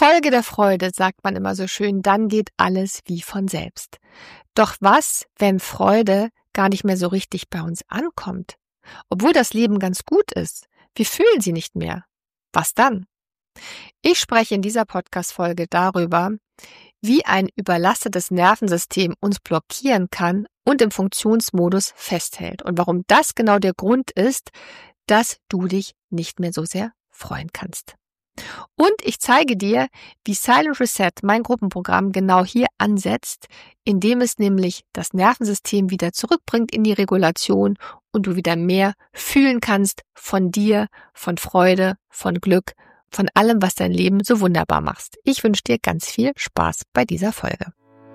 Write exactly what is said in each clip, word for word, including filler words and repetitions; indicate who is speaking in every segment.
Speaker 1: Folge der Freude, sagt man immer so schön, dann geht alles wie von selbst. Doch was, wenn Freude gar nicht mehr so richtig bei uns ankommt? Obwohl das Leben ganz gut ist, wir fühlen sie nicht mehr. Was dann? Ich spreche in dieser Podcast-Folge darüber, wie ein überlastetes Nervensystem uns blockieren kann und im Funktionsmodus festhält und warum das genau der Grund ist, dass du dich nicht mehr so sehr freuen kannst. Und ich zeige dir, wie Silent Reset, mein Gruppenprogramm, genau hier ansetzt, indem es nämlich das Nervensystem wieder zurückbringt in die Regulation und du wieder mehr fühlen kannst von dir, von Freude, von Glück, von allem, was dein Leben so wunderbar macht. Ich wünsche dir ganz viel Spaß bei dieser Folge.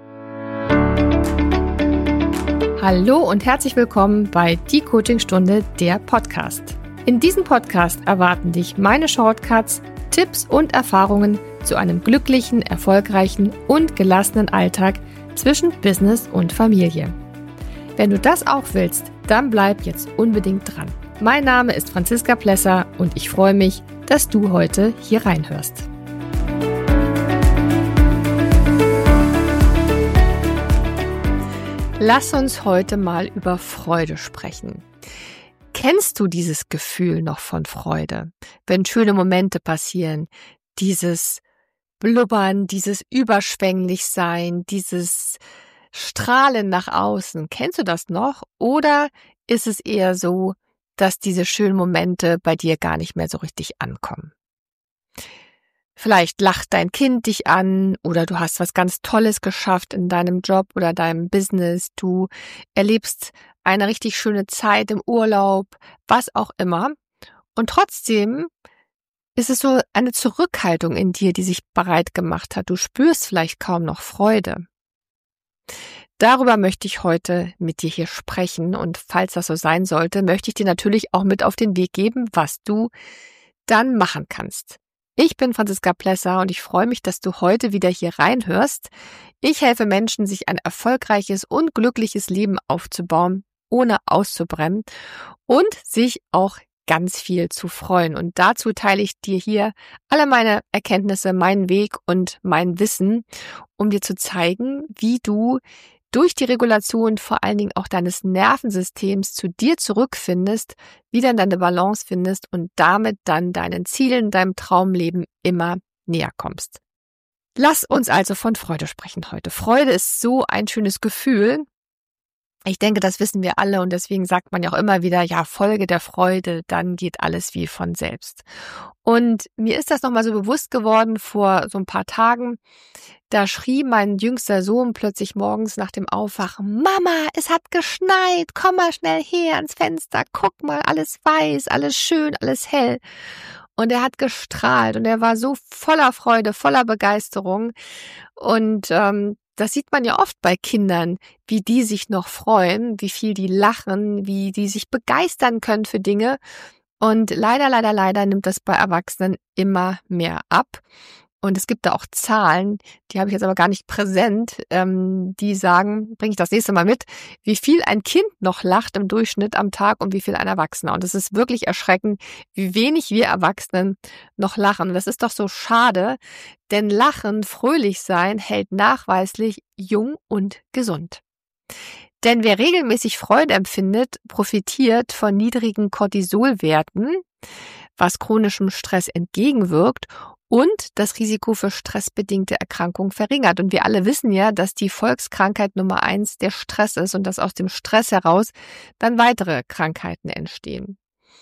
Speaker 1: Hallo und herzlich willkommen bei Die Coachingstunde, der Podcast. In diesem Podcast erwarten dich meine Shortcuts, Tipps und Erfahrungen zu einem glücklichen, erfolgreichen und gelassenen Alltag zwischen Business und Familie. Wenn du das auch willst, dann bleib jetzt unbedingt dran. Mein Name ist Franziska Plesser und ich freue mich, dass du heute hier reinhörst. Lass uns heute mal über Freude sprechen. Kennst du dieses Gefühl noch von Freude, wenn schöne Momente passieren, dieses Blubbern, dieses Überschwänglichsein, dieses Strahlen nach außen? Kennst du das noch? Oder ist es eher so, dass diese schönen Momente bei dir gar nicht mehr so richtig ankommen? Vielleicht lacht dein Kind dich an oder du hast was ganz Tolles geschafft in deinem Job oder deinem Business. Du erlebst eine richtig schöne Zeit im Urlaub, was auch immer. Und trotzdem ist es so eine Zurückhaltung in dir, die sich bereit gemacht hat. Du spürst vielleicht kaum noch Freude. Darüber möchte ich heute mit dir hier sprechen und falls das so sein sollte, möchte ich dir natürlich auch mit auf den Weg geben, was du dann machen kannst. Ich bin Franziska Plesser und ich freue mich, dass du heute wieder hier reinhörst. Ich helfe Menschen, sich ein erfolgreiches und glückliches Leben aufzubauen, ohne auszubrennen und sich auch ganz viel zu freuen. Und dazu teile ich dir hier alle meine Erkenntnisse, meinen Weg und mein Wissen, um dir zu zeigen, wie du durch die Regulation vor allen Dingen auch deines Nervensystems zu dir zurückfindest, wieder in deine Balance findest und damit dann deinen Zielen, deinem Traumleben immer näher kommst. Lass uns also von Freude sprechen heute. Freude ist so ein schönes Gefühl. Ich denke, das wissen wir alle und deswegen sagt man ja auch immer wieder, ja, Folge der Freude, dann geht alles wie von selbst. Und mir ist das nochmal so bewusst geworden vor so ein paar Tagen. Da schrie mein jüngster Sohn plötzlich morgens nach dem Aufwachen, Mama, es hat geschneit, komm mal schnell her ans Fenster, guck mal, alles weiß, alles schön, alles hell. Und er hat gestrahlt und er war so voller Freude, voller Begeisterung und ähm, das sieht man ja oft bei Kindern, wie die sich noch freuen, wie viel die lachen, wie die sich begeistern können für Dinge. Und leider, leider, leider nimmt das bei Erwachsenen immer mehr ab. Und es gibt da auch Zahlen, die habe ich jetzt aber gar nicht präsent, ähm, die sagen, bringe ich das nächste Mal mit, wie viel ein Kind noch lacht im Durchschnitt am Tag und wie viel ein Erwachsener. Und es ist wirklich erschreckend, wie wenig wir Erwachsenen noch lachen. Und das ist doch so schade, denn Lachen, fröhlich sein, hält nachweislich jung und gesund. Denn wer regelmäßig Freude empfindet, profitiert von niedrigen Cortisolwerten, was chronischem Stress entgegenwirkt und das Risiko für stressbedingte Erkrankungen verringert. Und wir alle wissen ja, dass die Volkskrankheit Nummer eins der Stress ist und dass aus dem Stress heraus dann weitere Krankheiten entstehen.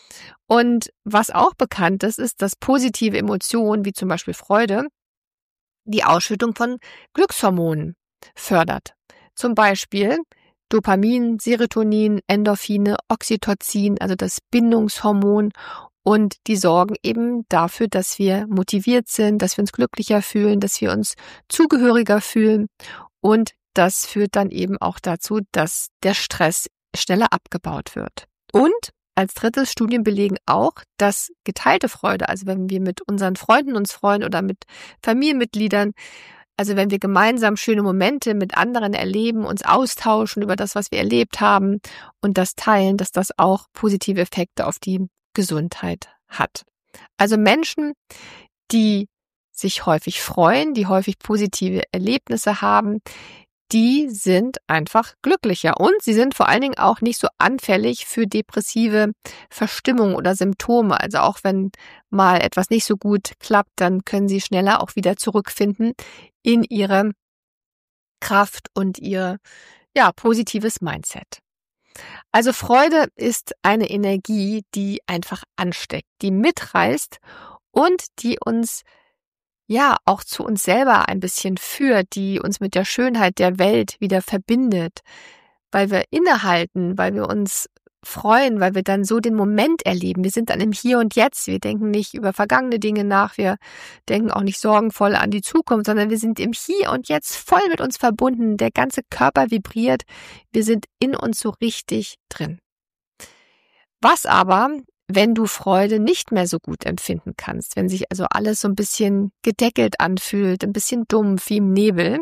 Speaker 1: Und was auch bekannt ist, ist, dass positive Emotionen, wie zum Beispiel Freude, die Ausschüttung von Glückshormonen fördert. Zum Beispiel Dopamin, Serotonin, Endorphine, Oxytocin, also das Bindungshormon. Und die sorgen eben dafür, dass wir motiviert sind, dass wir uns glücklicher fühlen, dass wir uns zugehöriger fühlen. Und das führt dann eben auch dazu, dass der Stress schneller abgebaut wird. Und als drittes, Studien belegen auch, dass geteilte Freude, also wenn wir mit unseren Freunden uns freuen oder mit Familienmitgliedern, also wenn wir gemeinsam schöne Momente mit anderen erleben, uns austauschen über das, was wir erlebt haben und das teilen, dass das auch positive Effekte auf die Gesundheit hat. Also Menschen, die sich häufig freuen, die häufig positive Erlebnisse haben, die sind einfach glücklicher und sie sind vor allen Dingen auch nicht so anfällig für depressive Verstimmung oder Symptome. Also auch wenn mal etwas nicht so gut klappt, dann können sie schneller auch wieder zurückfinden in ihre Kraft und ihr ja, positives Mindset. Also Freude ist eine Energie, die einfach ansteckt, die mitreißt und die uns ja auch zu uns selber ein bisschen führt, die uns mit der Schönheit der Welt wieder verbindet, weil wir innehalten, weil wir uns freuen, weil wir dann so den Moment erleben. Wir sind dann im Hier und Jetzt. Wir denken nicht über vergangene Dinge nach. Wir denken auch nicht sorgenvoll an die Zukunft, sondern wir sind im Hier und Jetzt voll mit uns verbunden. Der ganze Körper vibriert. Wir sind in uns so richtig drin. Was aber, wenn du Freude nicht mehr so gut empfinden kannst, wenn sich also alles so ein bisschen gedeckelt anfühlt, ein bisschen dumpf wie im Nebel,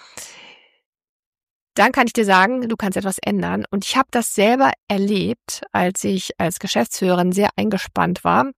Speaker 1: dann kann ich dir sagen, du kannst etwas ändern. Und ich habe das selber erlebt, als ich als Geschäftsführerin sehr eingespannt war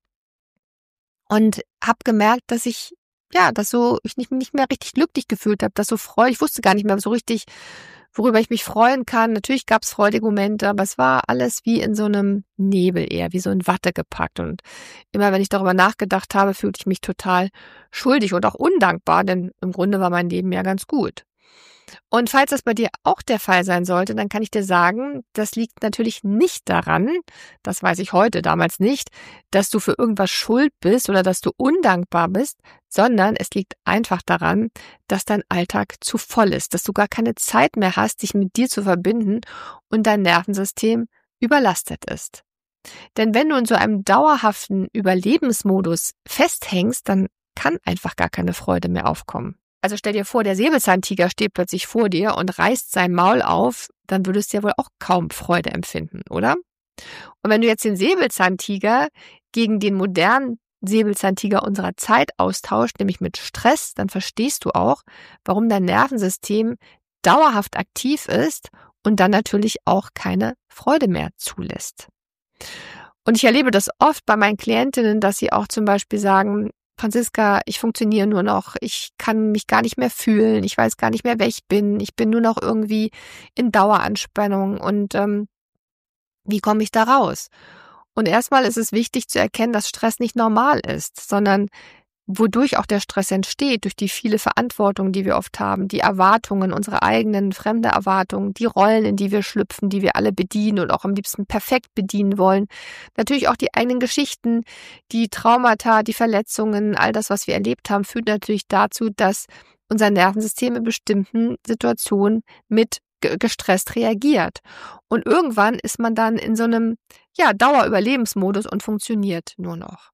Speaker 1: und habe gemerkt, dass ich ja, dass so ich nicht, nicht mehr richtig glücklich gefühlt habe, dass so Freude, ich wusste gar nicht mehr so richtig, worüber ich mich freuen kann. Natürlich gab es freudige Momente, aber es war alles wie in so einem Nebel eher, wie so in Watte gepackt. Und immer wenn ich darüber nachgedacht habe, fühlte ich mich total schuldig und auch undankbar, denn im Grunde war mein Leben ja ganz gut. Und falls das bei dir auch der Fall sein sollte, dann kann ich dir sagen, das liegt natürlich nicht daran, das weiß ich heute, damals nicht, dass du für irgendwas schuld bist oder dass du undankbar bist, sondern es liegt einfach daran, dass dein Alltag zu voll ist, dass du gar keine Zeit mehr hast, dich mit dir zu verbinden und dein Nervensystem überlastet ist. Denn wenn du in so einem dauerhaften Überlebensmodus festhängst, dann kann einfach gar keine Freude mehr aufkommen. Also stell dir vor, der Säbelzahntiger steht plötzlich vor dir und reißt sein Maul auf, dann würdest du ja wohl auch kaum Freude empfinden, oder? Und wenn du jetzt den Säbelzahntiger gegen den modernen Säbelzahntiger unserer Zeit austauscht, nämlich mit Stress, dann verstehst du auch, warum dein Nervensystem dauerhaft aktiv ist und dann natürlich auch keine Freude mehr zulässt. Und ich erlebe das oft bei meinen Klientinnen, dass sie auch zum Beispiel sagen, Franziska, ich funktioniere nur noch, ich kann mich gar nicht mehr fühlen, ich weiß gar nicht mehr, wer ich bin, ich bin nur noch irgendwie in Daueranspannung und ähm, wie komme ich da raus? Und erstmal ist es wichtig zu erkennen, dass Stress nicht normal ist, sondern wodurch auch der Stress entsteht, durch die viele Verantwortung, die wir oft haben, die Erwartungen, unsere eigenen fremde Erwartungen, die Rollen, in die wir schlüpfen, die wir alle bedienen und auch am liebsten perfekt bedienen wollen. Natürlich auch die eigenen Geschichten, die Traumata, die Verletzungen, all das, was wir erlebt haben, führt natürlich dazu, dass unser Nervensystem in bestimmten Situationen mit gestresst reagiert. Und irgendwann ist man dann in so einem ja, Dauerüberlebensmodus und funktioniert nur noch.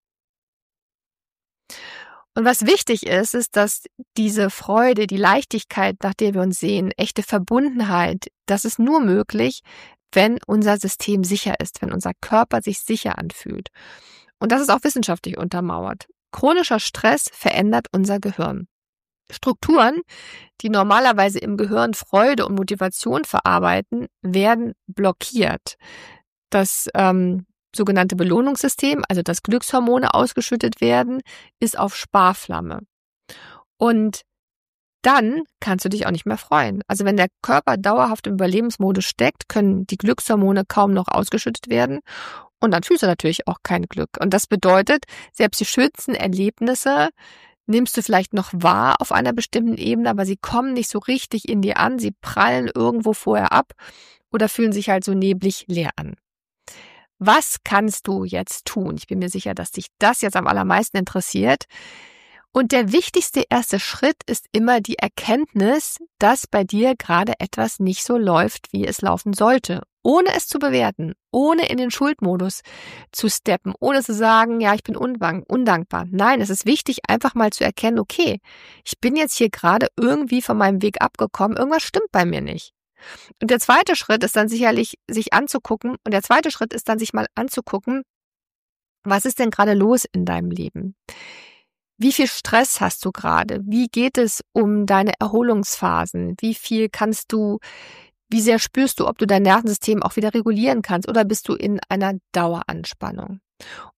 Speaker 1: Und was wichtig ist, ist, dass diese Freude, die Leichtigkeit, nach der wir uns sehen, echte Verbundenheit, das ist nur möglich, wenn unser System sicher ist, wenn unser Körper sich sicher anfühlt. Und das ist auch wissenschaftlich untermauert. Chronischer Stress verändert unser Gehirn. Strukturen, die normalerweise im Gehirn Freude und Motivation verarbeiten, werden blockiert. Das ähm, sogenannte Belohnungssystem, also dass Glückshormone ausgeschüttet werden, ist auf Sparflamme. Und dann kannst du dich auch nicht mehr freuen. Also wenn der Körper dauerhaft im Überlebensmodus steckt, können die Glückshormone kaum noch ausgeschüttet werden und dann fühlst du natürlich auch kein Glück. Und das bedeutet, selbst die schönsten Erlebnisse nimmst du vielleicht noch wahr auf einer bestimmten Ebene, aber sie kommen nicht so richtig in dir an, sie prallen irgendwo vorher ab oder fühlen sich halt so neblig leer an. Was kannst du jetzt tun? Ich bin mir sicher, dass dich das jetzt am allermeisten interessiert. Und der wichtigste erste Schritt ist immer die Erkenntnis, dass bei dir gerade etwas nicht so läuft, wie es laufen sollte. Ohne es zu bewerten, ohne in den Schuldmodus zu steppen, ohne zu sagen, ja, ich bin undankbar. Nein, es ist wichtig, einfach mal zu erkennen, okay, ich bin jetzt hier gerade irgendwie von meinem Weg abgekommen, irgendwas stimmt bei mir nicht. Und der zweite Schritt ist dann sicherlich, sich anzugucken, und der zweite Schritt ist dann, sich mal anzugucken, was ist denn gerade los in deinem Leben? Wie viel Stress hast du gerade? Wie geht es um deine Erholungsphasen? Wie viel kannst du, wie sehr spürst du, ob du dein Nervensystem auch wieder regulieren kannst, oder bist du in einer Daueranspannung?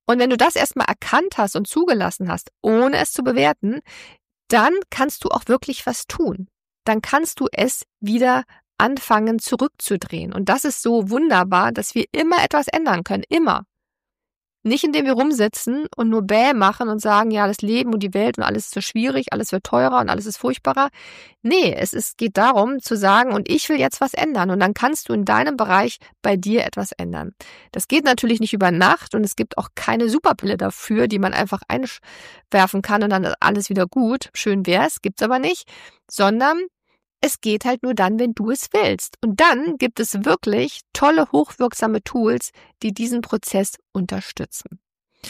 Speaker 1: Und wenn du das erstmal erkannt hast und zugelassen hast, ohne es zu bewerten, dann kannst du auch wirklich was tun. Dann kannst du es wieder anfangen zurückzudrehen. Und das ist so wunderbar, dass wir immer etwas ändern können, immer. Nicht indem wir rumsitzen und nur bäh machen und sagen, ja, das Leben und die Welt und alles ist so schwierig, alles wird teurer und alles ist furchtbarer. Nee, es ist, geht darum zu sagen, und ich will jetzt was ändern. Und dann kannst du in deinem Bereich bei dir etwas ändern. Das geht natürlich nicht über Nacht und es gibt auch keine Superpille dafür, die man einfach einwerfen kann und dann ist alles wieder gut. Schön wär's, gibt's aber nicht, sondern es geht halt nur dann, wenn du es willst. Und dann gibt es wirklich tolle, hochwirksame Tools, die diesen Prozess unterstützen.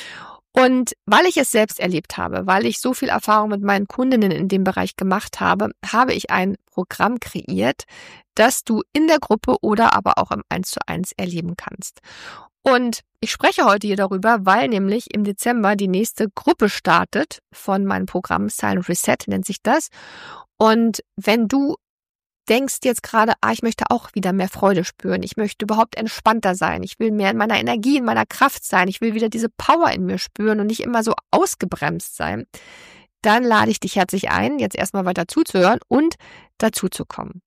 Speaker 1: Und weil ich es selbst erlebt habe, weil ich so viel Erfahrung mit meinen Kundinnen in dem Bereich gemacht habe, habe ich ein Programm kreiert, das du in der Gruppe oder aber auch im eins zu eins erleben kannst. Und ich spreche heute hier darüber, weil nämlich im Dezember die nächste Gruppe startet von meinem Programm Silent Reset, nennt sich das. Und wenn du denkst jetzt gerade, ah, ich möchte auch wieder mehr Freude spüren, ich möchte überhaupt entspannter sein, ich will mehr in meiner Energie, in meiner Kraft sein, ich will wieder diese Power in mir spüren und nicht immer so ausgebremst sein, dann lade ich dich herzlich ein, jetzt erstmal weiter zuzuhören und dazu zu kommen.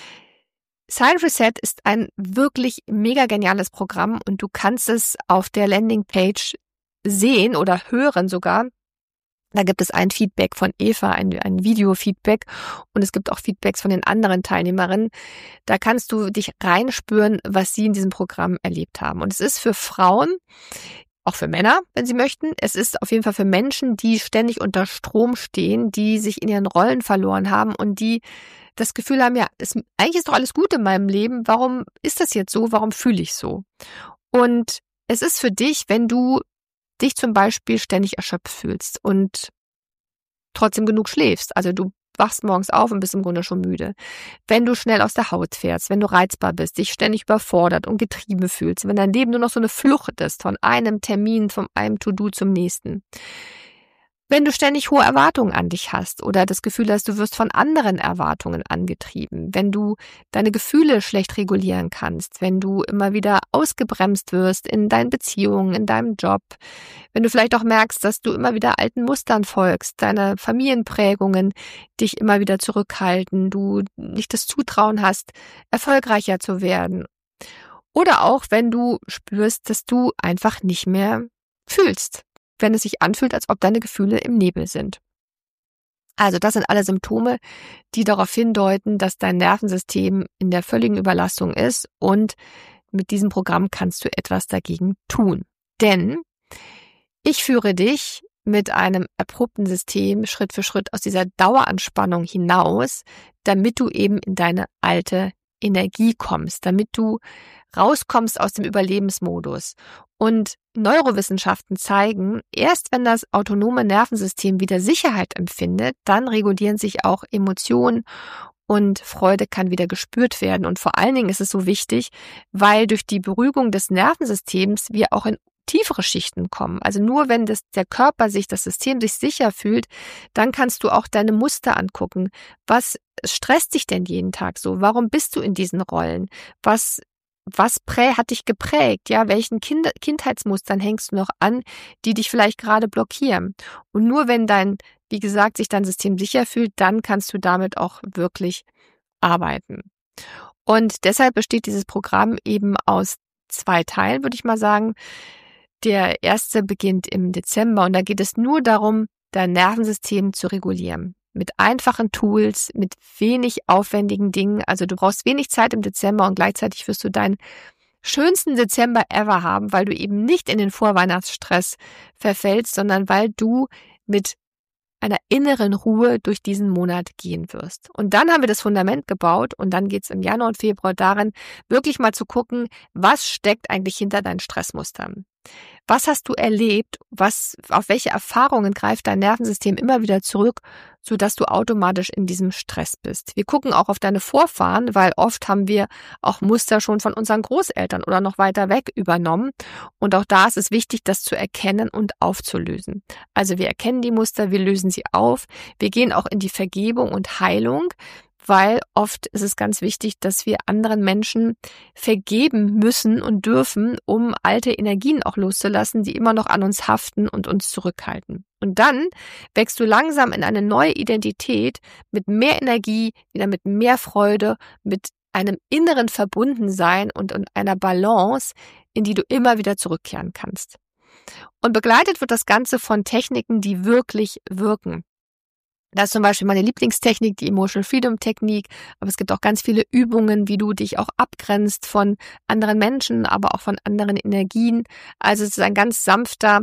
Speaker 1: Silent Reset ist ein wirklich mega geniales Programm und du kannst es auf der Landingpage sehen oder hören sogar. Da gibt es ein Feedback von Eva, ein, ein Video-Feedback und es gibt auch Feedbacks von den anderen Teilnehmerinnen. Da kannst du dich reinspüren, was sie in diesem Programm erlebt haben. Und es ist für Frauen, auch für Männer, wenn sie möchten. Es ist auf jeden Fall für Menschen, die ständig unter Strom stehen, die sich in ihren Rollen verloren haben und die das Gefühl haben, ja, es, eigentlich ist doch alles gut in meinem Leben. Warum ist das jetzt so? Warum fühle ich so? Und es ist für dich, wenn du dich zum Beispiel ständig erschöpft fühlst und trotzdem genug schläfst. Also du wachst morgens auf und bist im Grunde schon müde. Wenn du schnell aus der Haut fährst, wenn du reizbar bist, dich ständig überfordert und getrieben fühlst, wenn dein Leben nur noch so eine Flucht ist von einem Termin, von einem To-Do zum nächsten. Wenn du ständig hohe Erwartungen an dich hast oder das Gefühl hast, du wirst von anderen Erwartungen angetrieben, wenn du deine Gefühle schlecht regulieren kannst, wenn du immer wieder ausgebremst wirst in deinen Beziehungen, in deinem Job, wenn du vielleicht auch merkst, dass du immer wieder alten Mustern folgst, deine Familienprägungen dich immer wieder zurückhalten, du nicht das Zutrauen hast, erfolgreicher zu werden. Oder auch, wenn du spürst, dass du einfach nicht mehr fühlst, wenn es sich anfühlt, als ob deine Gefühle im Nebel sind. Also das sind alle Symptome, die darauf hindeuten, dass dein Nervensystem in der völligen Überlastung ist und mit diesem Programm kannst du etwas dagegen tun. Denn ich führe dich mit einem erprobten System Schritt für Schritt aus dieser Daueranspannung hinaus, damit du eben in deine alte Energie kommst, damit du rauskommst aus dem Überlebensmodus. Und Neurowissenschaften zeigen, erst wenn das autonome Nervensystem wieder Sicherheit empfindet, dann regulieren sich auch Emotionen und Freude kann wieder gespürt werden. Und vor allen Dingen ist es so wichtig, weil durch die Beruhigung des Nervensystems wir auch in tiefere Schichten kommen. Also nur wenn das, der Körper sich, das System sich sicher fühlt, dann kannst du auch deine Muster angucken. Was stresst dich denn jeden Tag so? Warum bist du in diesen Rollen? Was Was prä hat dich geprägt? Ja, welchen Kinder, Kindheitsmustern hängst du noch an, die dich vielleicht gerade blockieren? Und nur wenn dein, wie gesagt, sich dein System sicher fühlt, dann kannst du damit auch wirklich arbeiten. Und deshalb besteht dieses Programm eben aus zwei Teilen, würde ich mal sagen. Der erste beginnt im Dezember und da geht es nur darum, dein Nervensystem zu regulieren. Mit einfachen Tools, mit wenig aufwendigen Dingen. Also du brauchst wenig Zeit im Dezember und gleichzeitig wirst du deinen schönsten Dezember ever haben, weil du eben nicht in den Vorweihnachtsstress verfällst, sondern weil du mit einer inneren Ruhe durch diesen Monat gehen wirst. Und dann haben wir das Fundament gebaut und dann geht es im Januar und Februar darin, wirklich mal zu gucken, was steckt eigentlich hinter deinen Stressmustern. Was hast du erlebt? Was, auf welche Erfahrungen greift dein Nervensystem immer wieder zurück, sodass du automatisch in diesem Stress bist? Wir gucken auch auf deine Vorfahren, weil oft haben wir auch Muster schon von unseren Großeltern oder noch weiter weg übernommen. Und auch da ist es wichtig, das zu erkennen und aufzulösen. Also wir erkennen die Muster, wir lösen sie auf. Wir gehen auch in die Vergebung und Heilung, weil oft ist es ganz wichtig, dass wir anderen Menschen vergeben müssen und dürfen, um alte Energien auch loszulassen, die immer noch an uns haften und uns zurückhalten. Und dann wächst du langsam in eine neue Identität mit mehr Energie, wieder mit mehr Freude, mit einem inneren Verbundensein und, und einer Balance, in die du immer wieder zurückkehren kannst. Und begleitet wird das Ganze von Techniken, die wirklich wirken. Das ist zum Beispiel meine Lieblingstechnik, die Emotional Freedom Technik, aber es gibt auch ganz viele Übungen, wie du dich auch abgrenzt von anderen Menschen, aber auch von anderen Energien. Also es ist ein ganz sanfter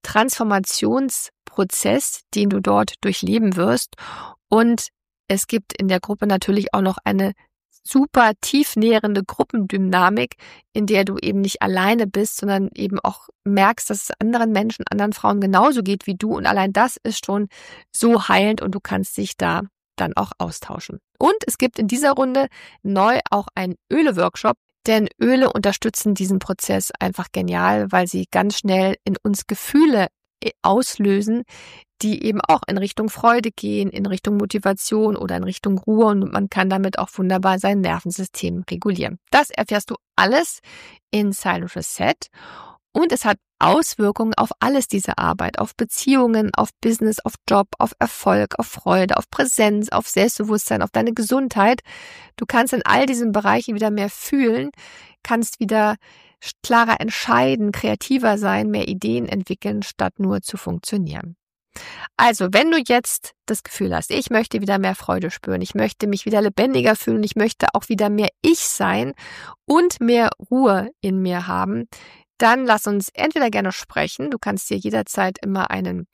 Speaker 1: Transformationsprozess, den du dort durchleben wirst. Und es gibt in der Gruppe natürlich auch noch eine super tiefnährende Gruppendynamik, in der du eben nicht alleine bist, sondern eben auch merkst, dass es anderen Menschen, anderen Frauen genauso geht wie du. Und allein das ist schon so heilend und du kannst dich da dann auch austauschen. Und es gibt in dieser Runde neu auch einen Öle-Workshop, denn Öle unterstützen diesen Prozess einfach genial, weil sie ganz schnell in uns Gefühle auslösen, die eben auch in Richtung Freude gehen, in Richtung Motivation oder in Richtung Ruhe und man kann damit auch wunderbar sein Nervensystem regulieren. Das erfährst du alles in Silent Reset und es hat Auswirkungen auf alles diese Arbeit, auf Beziehungen, auf Business, auf Job, auf Erfolg, auf Freude, auf Präsenz, auf Selbstbewusstsein, auf deine Gesundheit. Du kannst in all diesen Bereichen wieder mehr fühlen, kannst wieder klarer entscheiden, kreativer sein, mehr Ideen entwickeln, statt nur zu funktionieren. Also, wenn du jetzt das Gefühl hast, ich möchte wieder mehr Freude spüren, ich möchte mich wieder lebendiger fühlen, ich möchte auch wieder mehr ich sein und mehr Ruhe in mir haben, dann lass uns entweder gerne sprechen, du kannst dir jederzeit immer einen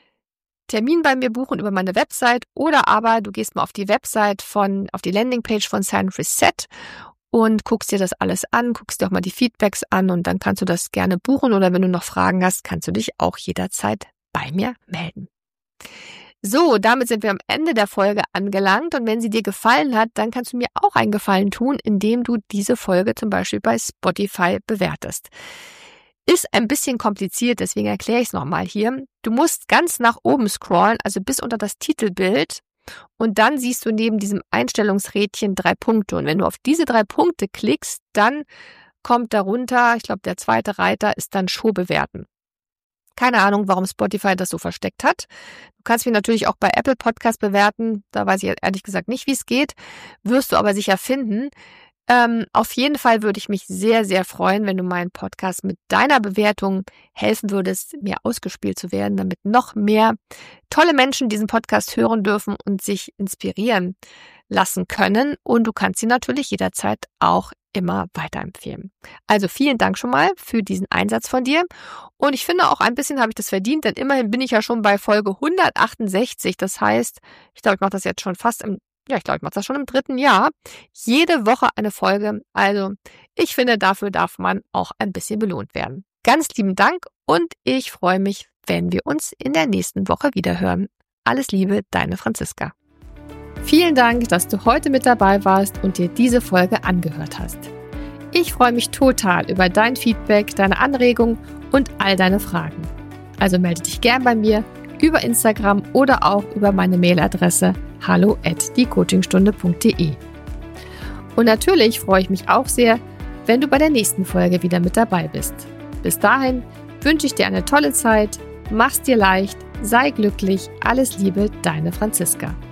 Speaker 1: Termin bei mir buchen über meine Website oder aber du gehst mal auf die Website von, auf die Landingpage von Silent Reset und guckst dir das alles an, guckst dir auch mal die Feedbacks an und dann kannst du das gerne buchen oder wenn du noch Fragen hast, kannst du dich auch jederzeit bei mir melden. So, damit sind wir am Ende der Folge angelangt und wenn sie dir gefallen hat, dann kannst du mir auch einen Gefallen tun, indem du diese Folge zum Beispiel bei Spotify bewertest. Ist ein bisschen kompliziert, deswegen erkläre ich es nochmal hier. Du musst ganz nach oben scrollen, also bis unter das Titelbild und dann siehst du neben diesem Einstellungsrädchen drei Punkte und wenn du auf diese drei Punkte klickst, dann kommt darunter, ich glaube der zweite Reiter ist dann Show bewerten. Keine Ahnung, warum Spotify das so versteckt hat. Du kannst mich natürlich auch bei Apple Podcast bewerten. Da weiß ich ehrlich gesagt nicht, wie es geht. Wirst du aber sicher finden. Ähm, auf jeden Fall würde ich mich sehr, sehr freuen, wenn du meinen Podcast mit deiner Bewertung helfen würdest, mir ausgespielt zu werden, damit noch mehr tolle Menschen diesen Podcast hören dürfen und sich inspirieren lassen können. Und du kannst sie natürlich jederzeit auch immer weiterempfehlen. Also vielen Dank schon mal für diesen Einsatz von dir. Und ich finde auch ein bisschen habe ich das verdient, denn immerhin bin ich ja schon bei Folge hundertachtundsechzig. Das heißt, ich glaube, ich mache das jetzt schon fast im, ja, ich glaube, ich mache das schon im dritten Jahr. Jede Woche eine Folge. Also ich finde, dafür darf man auch ein bisschen belohnt werden. Ganz lieben Dank und ich freue mich, wenn wir uns in der nächsten Woche wieder hören. Alles Liebe, deine Franziska. Vielen Dank, dass du heute mit dabei warst und dir diese Folge angehört hast. Ich freue mich total über dein Feedback, deine Anregungen und all deine Fragen. Also melde dich gern bei mir über Instagram oder auch über meine Mailadresse hallo at die coachingstunde punkt de. Und natürlich freue ich mich auch sehr, wenn du bei der nächsten Folge wieder mit dabei bist. Bis dahin wünsche ich dir eine tolle Zeit, mach's dir leicht, sei glücklich, alles Liebe, deine Franziska.